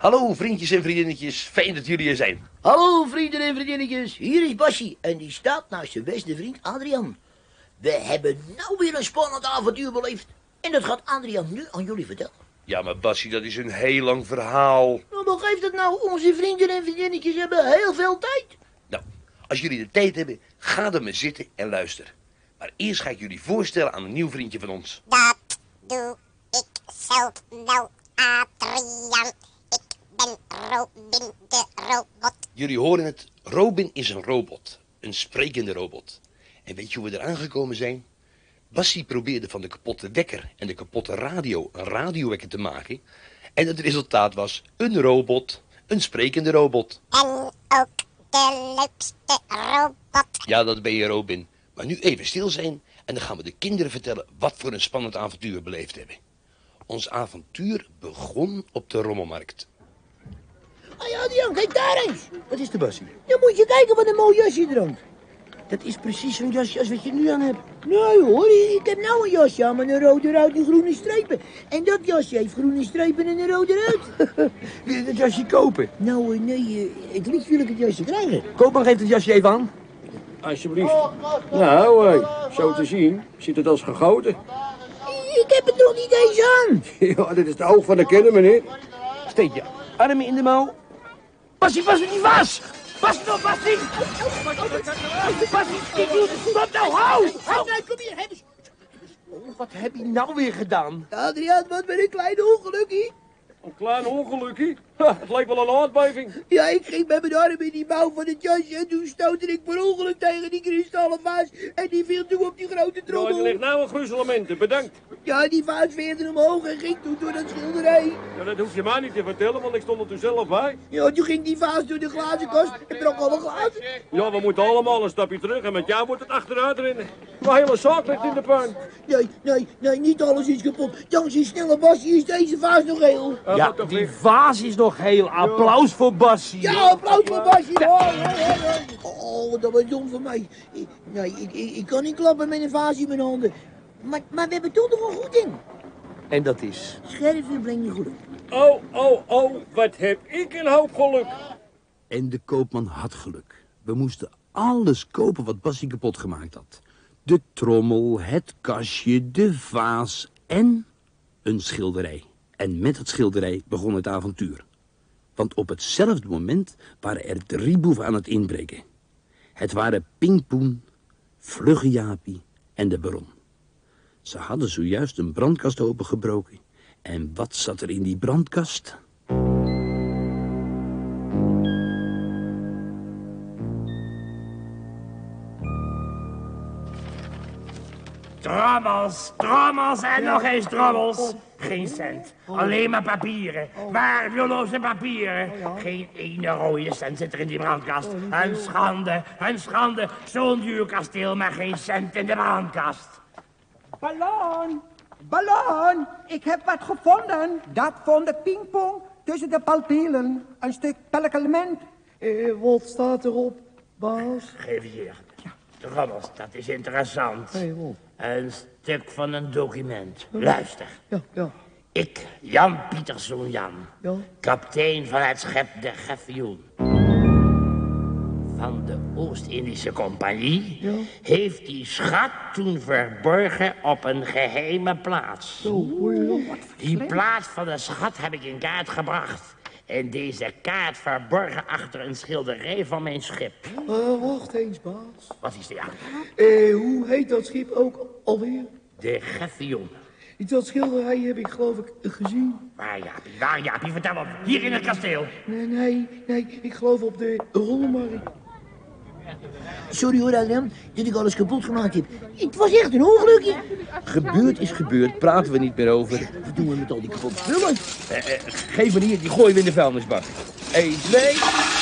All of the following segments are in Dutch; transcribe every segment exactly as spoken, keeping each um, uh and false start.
Hallo vriendjes en vriendinnetjes, fijn dat jullie er zijn. Hallo vrienden en vriendinnetjes, hier is Bassie en die staat naast zijn beste vriend Adriaan. We hebben nou weer een spannend avontuur beleefd en dat gaat Adriaan nu aan jullie vertellen. Ja, maar Bassie, dat is een heel lang verhaal. Nou, wat geeft het nou? Onze vrienden en vriendinnetjes hebben heel veel tijd. Nou, als jullie de tijd hebben, ga dan maar zitten en luister. Maar eerst ga ik jullie voorstellen aan een nieuw vriendje van ons. Dat doe ik zelf wel, Adriaan. Ik ben Robin de robot. Jullie horen het, Robin is een robot. Een sprekende robot. En weet je hoe we eraan gekomen zijn? Bassie probeerde van de kapotte wekker en de kapotte radio een radiowekker te maken. En het resultaat was een robot, een sprekende robot. En ook de leukste robot. Ja, dat ben je, Robin. Maar nu even stil zijn en dan gaan we de kinderen vertellen wat voor een spannend avontuur we beleefd hebben. Ons avontuur begon op de rommelmarkt. Ah ja, Adriaan, kijk daar eens. Wat is de Bassie? Dan moet je kijken wat een mooi jasje er hangt. Dat is precies zo'n jasje als wat je nu aan hebt. Nee hoor, ik heb nou een jasje aan met een rode ruit en groene strepen. En dat jasje heeft groene strepen en een rode ruit. Wil je dat jasje kopen? Nou, nee, uh, het liefst wil ik het jasje krijgen. Koopman geeft het jasje even aan. Alsjeblieft. Nou, hé, zo te zien zit het als gegoten. Ik heb het nog niet eens aan. Ja, dit is de oog van de kenner, meneer. Steek je armen in de mouw. Bassie, pas op die vaas! Pas nou, Bassie! Bassie, stop nou, hou! Hou! Nee, kom hier, heb eens. Oh, wat heb je nou weer gedaan? Adriaan, wat ben een klein ongelukje. Een klein ongelukje. Ha, het leek wel een aardbeving. Ja, ik ging met mijn arm in die mouw van het jasje en toen stootte ik per ongeluk tegen die kristallen vaas en die viel toen op die grote Ja, er trommel. ligt nou een gruzelement, bedankt. Ja, die vaas veerde omhoog en ging toen door dat schilderij. Ja, dat hoef je mij niet te vertellen, want ik stond er toen zelf bij. Ja, toen ging die vaas door de glazenkast en brak alle glazen. Ja, we moeten allemaal een stapje terug en met jou wordt het achteruit rennen. Mijn hele zaak ligt in de puin. Nee, nee, nee, niet alles is kapot. Dankzij snelle Bassie is deze vaas nog heel. Uh, Ja, wat toch die weer? vaas is nog heel. Applaus voor Bassie. Ja, applaus voor Bassie. Hoor, hoor, hoor. Oh, dat was dom van mij. Ik- Nee, ik, ik, ik kan niet klappen met een vaas in mijn handen. Maar, maar we hebben toch nog een goed ding. En dat is... Scherven brengt je geluk. Oh, oh, oh, wat heb ik een hoop geluk. En de koopman had geluk. We moesten alles kopen wat Bassie kapot gemaakt had. De trommel, het kastje, de vaas en een schilderij. En met het schilderij begon het avontuur. Want op hetzelfde moment waren er drie boeven aan het inbreken. Het waren Pingpoen, Vlugge Jaapie en de Baron. Ze hadden zojuist een brandkast opengebroken. En wat zat er in die brandkast? Trommels, trommels en nog eens trommels. Geen cent, alleen maar papieren. Waardeloze papieren. Geen ene rode cent zit er in die brandkast. Een schande, een schande. Zo'n duur kasteel, maar geen cent in de brandkast. Ballon, ballon, ik heb wat gevonden. Dat vond de pingpong tussen de palpelen. Een stuk perkament. Eh, wat staat erop, baas? Geef hier. Trommels, dat is interessant. Hey, wat? Een stuk van een document. Luister. Ja, ja, Ik, Jan Pieterszoon Jan, ja. kapitein van het schip de Griffioen van de Oost-Indische Compagnie, Ja. heeft die schat toen verborgen op een geheime plaats. Die plaats van de schat heb ik in kaart gebracht. En deze kaart verborgen achter een schilderij van mijn schip. Uh, wacht eens, baas. Wat is die aan? Eh, hoe heet dat schip ook alweer? De Griffioen. Dat schilderij heb ik geloof ik gezien. Waar Jaapie, waar Jaapie, vertel op. Hier in het kasteel. Nee, nee, nee, ik geloof op de rollenmarkt. Sorry hoor, Adriaan, dat ik alles kapot gemaakt heb. Het was echt een ongelukje. Gebeurd is gebeurd, praten we niet meer over. Wat doen we met al die kapotte spullen? Eh, eh, geef me hier, die gooien we in de vuilnisbak. Eén, twee...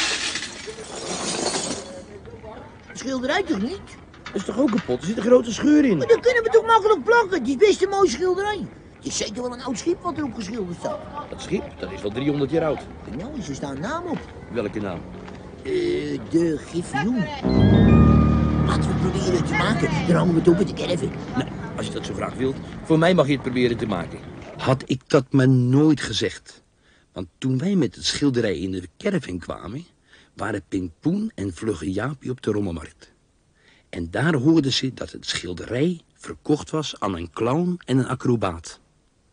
Schilderij toch niet? Dat is toch ook kapot? Er zit een grote scheur in. Maar dan kunnen we toch makkelijk plakken. Het is best een mooi schilderij. Het is zeker wel een oud schip wat erop geschilderd staat. Dat schip, dat is wel driehonderd jaar oud. Nou, er staat een naam op. Welke naam? Eh, de Griffioen. Laten we proberen het te maken. Dan hangen we het op in de caravan. Nou, als je dat zo graag wilt. Voor mij mag je het proberen te maken. Had ik dat maar nooit gezegd. Want toen wij met het schilderij in de caravan kwamen, waren Ping Poen en Vlugge Jaapie op de rommelmarkt. En daar hoorden ze dat het schilderij verkocht was aan een clown en een acrobaat.